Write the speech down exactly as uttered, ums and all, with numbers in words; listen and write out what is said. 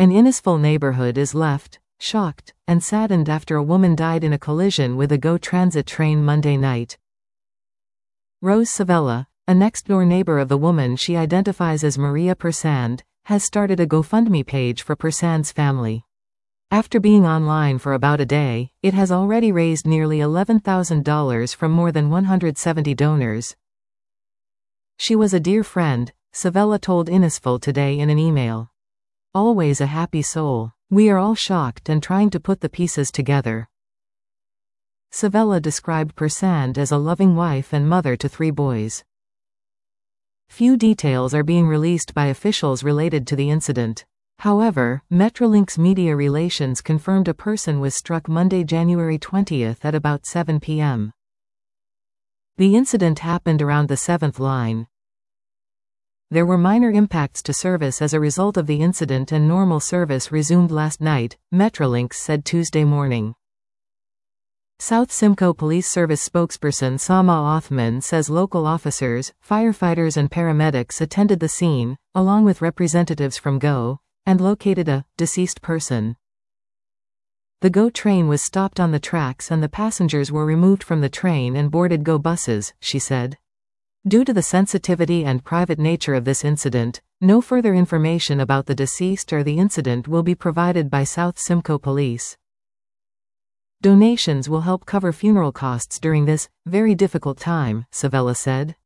An Innisfil neighborhood is left shocked and saddened after a woman died in a collision with a GO Transit train Monday night. Rose Savella, a next-door neighbor of the woman she identifies as Maria Persand, has started a GoFundMe page for Persand's family. After being online for about a day, it has already raised nearly eleven thousand dollars from more than one hundred seventy donors. She was a dear friend, Savella told Innisfil today in an email. Always a happy soul. We are all shocked and trying to put the pieces together. Savella described Persand as a loving wife and mother to three boys. Few details are being released by officials related to the incident. However, Metrolinx Media Relations confirmed a person was struck Monday, January twentieth at about seven p m The incident happened around the seventh line. There were minor impacts to service as a result of the incident and normal service resumed last night, Metrolinx said Tuesday morning. South Simcoe Police Service spokesperson Sama Othman says local officers, firefighters and paramedics attended the scene, along with representatives from GO, and located a deceased person. The GO train was stopped on the tracks and the passengers were removed from the train and boarded GO buses, she said. Due to the sensitivity and private nature of this incident, no further information about the deceased or the incident will be provided by South Simcoe Police. Donations will help cover funeral costs during this very difficult time, Savella said.